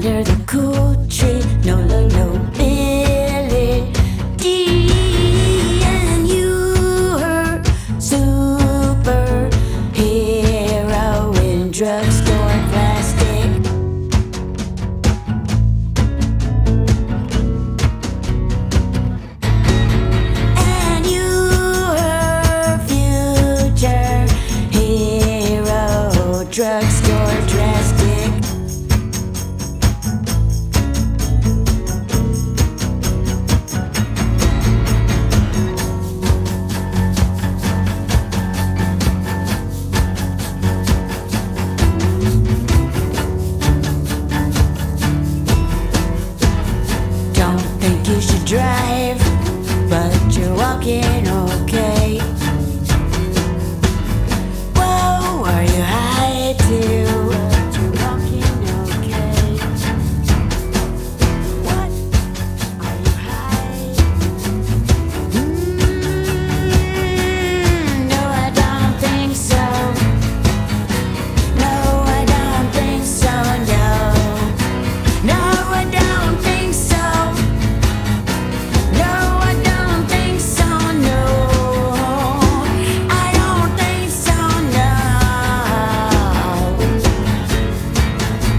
under the cool tree. No, no, no, Billy D. And you, her superhero in drugstore plastic. And you, her future hero, drugstore drastic. Don't think you should drive, but you're walking okay. Whoa, are you high too? But you're walking okay. What? Are you high? No, I don't think so. No, I don't think so. No, no, I don't think so. No, I don't think so. No, I don't think so. No.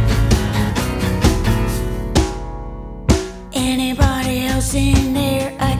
Anybody else in there?